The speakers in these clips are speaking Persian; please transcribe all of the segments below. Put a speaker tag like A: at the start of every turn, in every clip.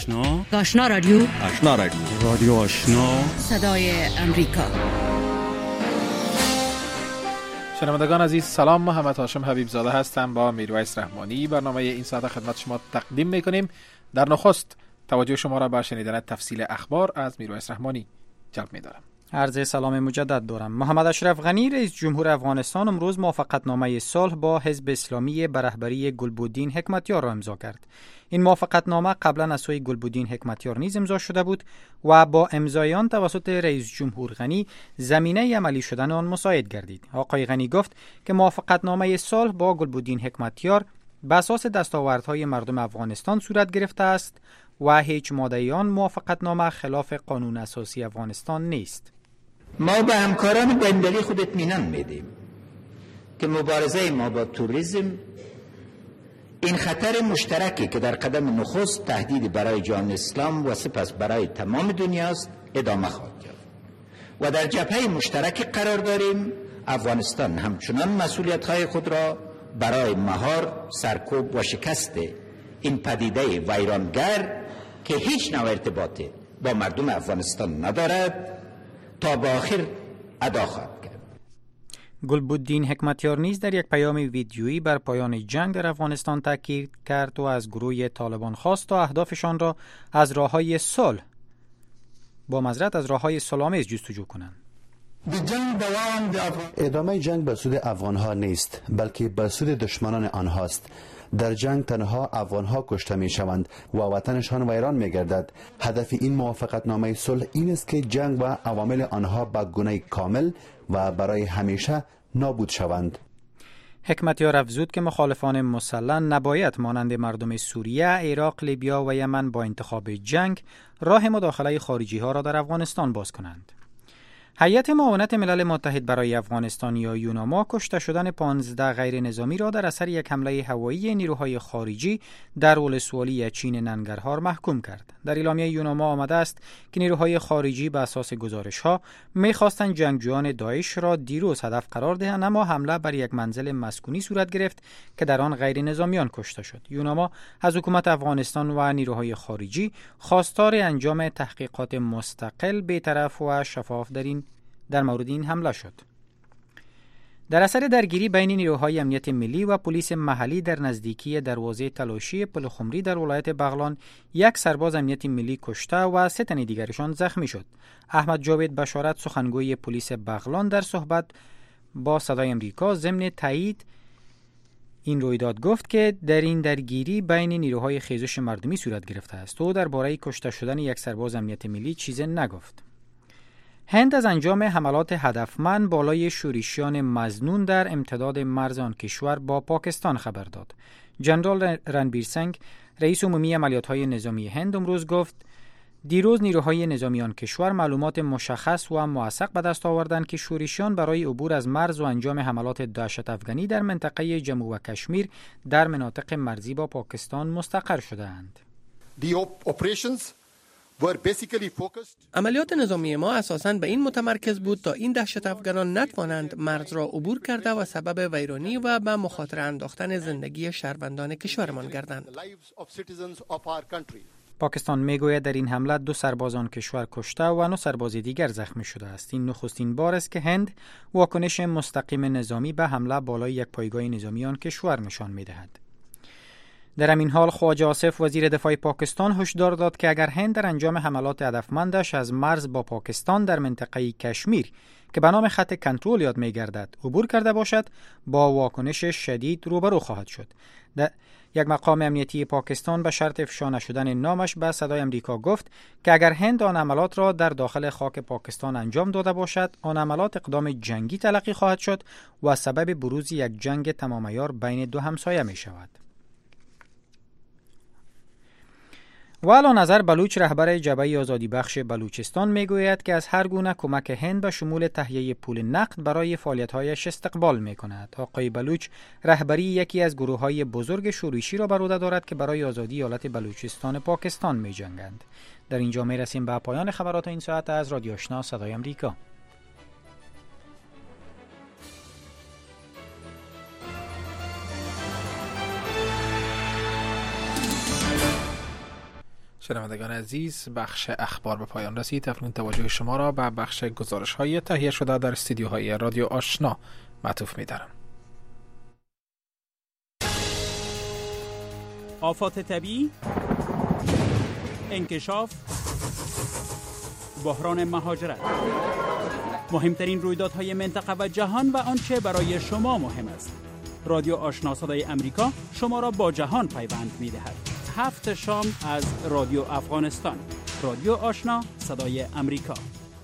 A: آشنا
B: آشنا رادیو
A: رادیو آشنا
B: صدای امریکا.
C: شنوندگان عزیز سلام، محمد هاشم حبیب زاده هستم با میرویس رحمانی. برنامه این ساعت خدمت شما تقدیم میکنیم. در نخست توجه شما را به شنیدن تفصیل اخبار از میرویس رحمانی جلب می‌دارم.
D: عرض سلام مجدد دارم. محمد اشرف غنی رئیس جمهور افغانستان امروز موافقتنامه صلح با حزب اسلامی به رهبری گلبودین حکمتیار را امضا کرد. این موافقتنامه قبلا از سوی گلبودین حکمتیار نیز امضا شده بود و با امضای آن توسط رئیس جمهور غنی زمینه عملی شدن آن مساعد گردید. آقای غنی گفت که موافقتنامه صلح با گلبودین حکمتیار بر اساس دستاوردهای مردم افغانستان صورت گرفته است و هیچ ماده آن موافقتنامه خلاف قانون اساسی افغانستان نیست.
E: ما به همکاران بین‌المللی خود اطمینان میدیم که مبارزه ما با توریسم این خطر مشترکی که در قدم نخست تهدید برای جان اسلام و سپس برای تمام دنیاست ادامه خواهد یافت و در جبهه مشترک قرار داریم. افغانستان همچنان مسئولیت‌های خود را برای مهار، سرکوب و شکست این پدیده ویرانگر که هیچ نوع ارتباطی با مردم افغانستان ندارد تا به آخر ادا خواهد کرد.
D: گلبودین حکمتیار نیز در یک پیام ویدیویی بر پایان جنگ در افغانستان تاکید کرد و از گروه طالبان خواست تا اهدافشان را از راههای صلح از راههای صلح‌آمیز جستجو کنند.
F: ادامه جنگ به سود افغانها نیست، بلکه به سود دشمنان آنهاست. در جنگ تنها افغانها کشته می شوند و وطنشان ویران می گردد. هدف این موافقتنامه صلح این است که جنگ و عوامل آنها به گونه کامل و برای همیشه نابود شوند.
D: حکمتیار افزود که مخالفان مسلح نباید مانند مردم سوریه، عراق، لیبیا و یمن با انتخاب جنگ راه مداخله خارجی ها را در افغانستان باز کنند. هیئت معاونت ملل متحد برای افغانستان یا یوناما کشته شدن 15 غیر نظامی را در اثر یک حمله هوایی نیروهای خارجی در ولسوالی چین ننگرهار محکوم کرد. در اعلامیه یوناما آمده است که نیروهای خارجی به اساس گزارش‌ها می‌خواستند جنگجویان داعش را دیروز هدف قرار دهند، اما حمله بر یک منزل مسکونی صورت گرفت که در آن غیر نظامیان کشته شد. یوناما از حکومت افغانستان و نیروهای خارجی خواستار انجام تحقیقات مستقل، بی‌طرف و شفاف در مورد این حمله شد. در اثر درگیری بین نیروهای امنیت ملی و پلیس محلی در نزدیکی دروازه تلاشی پل خمری در ولایت بغلان یک سرباز امنیت ملی کشته و 3 تن دیگرشان زخمی شد. احمد جاوید بشارت سخنگوی پلیس بغلان در صحبت با صدای امریکا ضمن تایید این رویداد گفت که در این درگیری بین نیروهای خیزش مردمی صورت گرفته است. او درباره کشته شدن یک سرباز امنیت ملی چیزی نگفت. هند از انجام حملات هدفمند بالای شورشیان مظنون در امتداد مرز آن کشور با پاکستان خبر داد. جنرال رنبیر سنگ، رئیس عمومی عملیات‌های نظامی هند، امروز گفت دیروز نیروهای نظامی آن کشور معلومات مشخص و موثق به دست آوردند که شورشیان برای عبور از مرز و انجام حملات دهشت افغانی در منطقه جمو و کشمیر در مناطق مرزی با پاکستان مستقر شده‌اند.
G: عملیات نظامی ما اساساً به این متمرکز بود تا این دهشت افغانان نتوانند مرز را عبور کرده و سبب ویرانی و به مخاطره انداختن زندگی شهروندان کشورمان گردند.
D: پاکستان میگوید در این حمله 2 سرباز آن کشور کشته و 9 سرباز دیگر زخمی شده است. این نخستین بار است که هند واکنش مستقیم نظامی به حمله بالای یک پایگاه نظامی آن کشور نشان می‌دهد. در همین حال خواجه آصف وزیر دفاع پاکستان هشدار داد که اگر هند در انجام حملات هدفمندش از مرز با پاکستان در منطقه کشمیر که به نام خط کنترل یاد می‌گردد عبور کرده باشد، با واکنش شدید روبرو خواهد شد. یک مقام امنیتی پاکستان به شرط افشا نشدن نامش به صدای امریکا گفت که اگر هند آن عملات را در داخل خاک پاکستان انجام داده باشد، آن عملات اقدام جنگی تلقی خواهد شد و سبب بروز یک جنگ تمام عیار بین 2 همسایه می شود. والا نظر بلوچ، رهبر جبهه آزادی بخش بلوچستان، میگوید که از هر گونه کمک هند به شمول تهیه پول نقد برای فعالیت‌هایش استقبال می‌کند. آقای بلوچ رهبری یکی از گروه‌های بزرگ شورشی را بر عهده دارد که برای آزادی ایالت بلوچستان پاکستان می‌جنگند. در اینجا می‌رسیم به پایان خبرات این ساعت از رادیو آشنا صدای آمریکا.
C: شنوندگان عزیز، بخش اخبار به پایان رسید. افرین توجه شما را به بخش گزارش‌های تهیه شده در استودیوهای رادیو آشنا معطوف می‌دارم.
H: آفات طبیعی، انکشاف، بحران مهاجرت، مهمترین رویدادهای منطقه و جهان و آنچه برای شما مهم است. رادیو آشنا صدای امریکا شما را با جهان پیوند می‌دهد. 7 شام از رادیو افغانستان. رادیو آشنا صدای امریکا.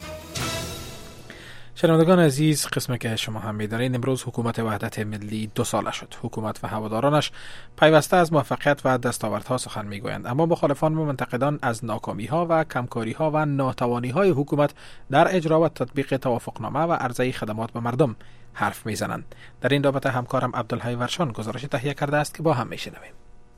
C: شنوندگان عزیز، قسمی که شما هم می‌دانید، امروز حکومت وحدت ملی 2 ساله شد. حکومت و هوادارانش پیوسته از موفقیت و دستاوردها سخن میگویند، اما مخالفان و منتقدان از ناکامی‌ها و کمکاری‌ها و ناتوانی‌های حکومت در اجرا و تطبیق توافقنامه و عرضه خدمات به مردم حرف میزنند. در این رابطه همکارم عبدالحی ورشان گزارش تهیه کرده است که با هم میشنویم.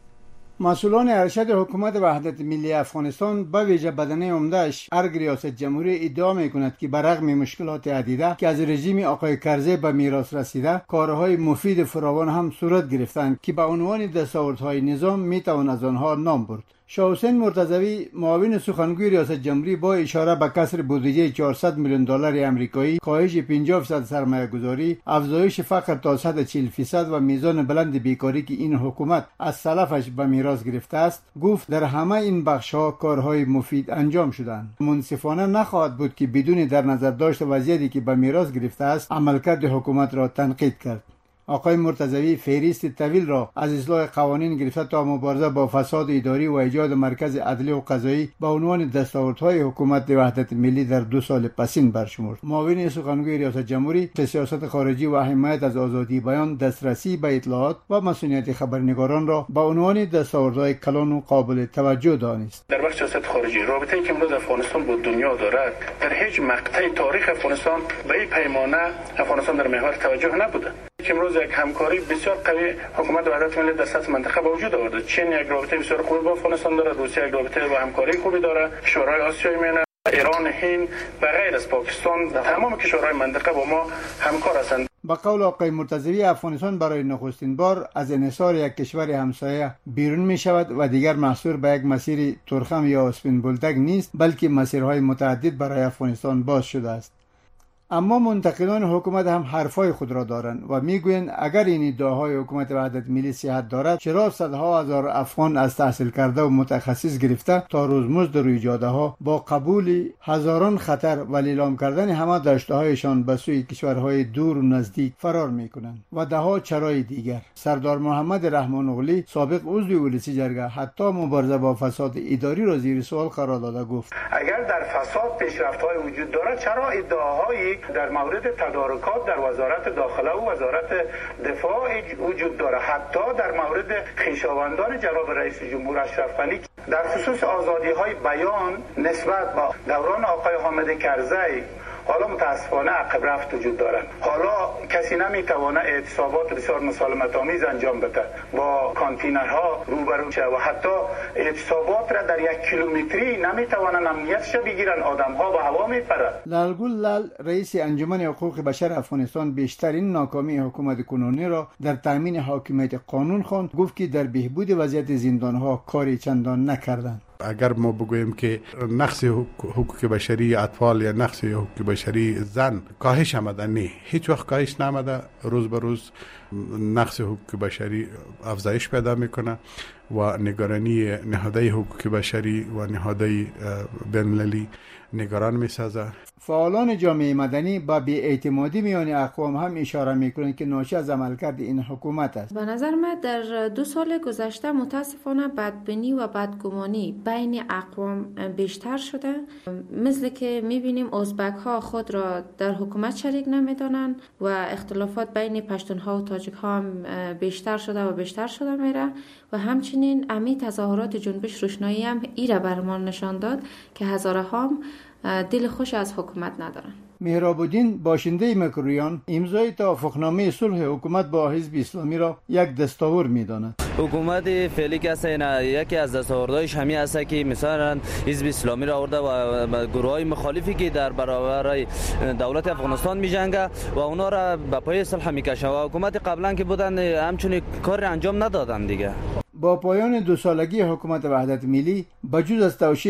I: مسئولان ارشد حکومت وحدت ملی افغانستان به ویژه بدنه عمده‌اش ارگ ریاست جمهوری ادعا می‌کند که برغم مشکلات عدیده که از رژیم آقای کرزی به میراث رسیده، کارهای مفید فراوان هم صورت گرفتند که به عنوان دستاوردهای نظام میتوان از آنها نام برد. شاه حسین مرتضوی، معاون سخنگوی ریاست جمهوری، با اشاره به کسر بودجه 400 میلیون دلار آمریکایی، کاهش 50% سرمایه‌گذاری، افزایش فقر تا سطح 40% و میزان بلند بیکاری که این حکومت از سلفش به میراث گرفته است، گفت در همه این بخش‌ها کارهای مفید انجام شدند. منصفانه نخواهد بود که بدون در نظر داشت وضعیتی که به میراث گرفته است، عملکرد حکومت را تنقید کرد. آقای مرتضوی فهرست طویل را از اصلاح قوانین گرفته تا مبارزه با فساد اداری و ایجاد مرکز عدلی و قضایی به عنوان دستاوردهای حکومت وحدت ملی در 2 سال پسین برشمرد. معاون سخنگوی ریاست جمهوری سیاست خارجی و حمایت از آزادی بیان، دسترسی به اطلاعات و مسئولیت خبرنگاران را به عنوان دستاوردهای کلان و قابل توجه دانست.
J: در بخش سیاست خارجی، رابطه‌ای که امروز افغانستان با دنیا دارد، در هیچ مقطع تاریخ افغانستان به این پیمانه افغانستان در محور توجه نبوده. که امروز یک همکاری بسیار قوی حکومت وحدت ملی در سطح منطقه به وجود آورده. چین یک رابطه بسیار خوبی با افغانستان داره، روسیه یک رابطه و همکاری خوبی داره، کشورهای آسیایی میانه، ایران، هند و غیر از پاکستان، تمام کشورهای منطقه با ما همکار هستند.
I: با قول آقای مرتضوی، افغانستان برای نخستین بار از انحصار یک کشور همسایه بیرون می شود و دیگر محصور به یک مسیر ترخم یا اسپین بولدک نیست، بلکه مسیرهای متعدد برای افغانستان باز شده است. اما منتقدان حکومت هم حرفای خود را دارند و میگویند اگر این ادعاهای حکومت وحدت ملی صحت دارد، چرا صدها هزار افغان از تحصیل کرده و متخصص گرفته تا روزمزد روی جاده ها با قبول هزاران خطر و اعلام کردن همه داشته‌هایشان به سوی کشورهای دور و نزدیک فرار میکنند و دهها چرای دیگر. سردار محمد رحمان اوغلی، سابق عضو ولسی جرگه، حتی مبارزه با فساد اداری را زیر سوال قرار داده گفت
J: اگر در فساد پیشرفت‌های وجود دارد، چرا ادعاهایی در مورد تدارکات در وزارت داخله و وزارت دفاع وجود داره، حتی در مورد خویشاوندان جناب رئیس جمهور اشرف غنی در خصوص آزادی‌های بیان نسبت با دوران آقای حامد کرزی حالا متاسفانه عقب رفت وجود دارد. حالا کسی نمیتونه اعتصابات بسیار مسالمت آمیز انجام بده، با کانتینرها روبرو شه و حتی اعتصابات را در 1 کیلومتری نمیتونن امنیتش بگیرن، آدم‌ها به هوا میپرن.
I: لالگل لال، رئیس انجمن حقوق بشر افغانستان، بیشترین ناکامی حکومت کنونی را در تامین حاکمیت قانون خواند. گفت که در بهبود وضعیت زندان‌ها کاری چندان نکردند.
K: اگر ما بگوییم که نقص حقوق بشری اطفال یا نقص حقوق بشری زن کاهش آمده، نه، هیچ وقت کاهش نامده. روز به روز نقص حقوق بشری افزایش پیدا میکنه و نگرانی نهادهای حقوق بشری و نهادهای بین‌المللی نگران میسازه.
I: فعالان جامعه مدنی با بی‌اعتمادی میان اقوام هم اشاره میکنند که ناشی از عملکرد این حکومت است.
L: به نظر من در 2 سال گذشته متاسفانه بدبینی و بدگمانی بین اقوام بیشتر شده، مثل که میبینیم ازبک ها خود را در حکومت شریک نمیدانند و اختلافات بین پشتون ها و تاجیک ها هم بیشتر شده و بیشتر شده میره و همچنین امی تظاهرات جنبش روشنایی هم ایره برمان نشان داد که هزاره ها دل خوش از حکومت ندارن.
I: مهراب الدین، باشنده مکرویان، امضای توافقنامه صلح حکومت با حزب اسلامی را یک دستاورد می‌داند.
M: حکومت فعلی که است، یکی از دستاوردهایش همین است که مثلا حزب اسلامی را آورده و گروه‌های مخالفی که در برابر دولت افغانستان می‌جنگه و اونا را به پای صلح می‌کشه و حکومت قبلا که بودن همچون کار انجام ندادن دیگه.
I: با پایان 2 سالگی حکومت وحدت ملی بجز از توشیح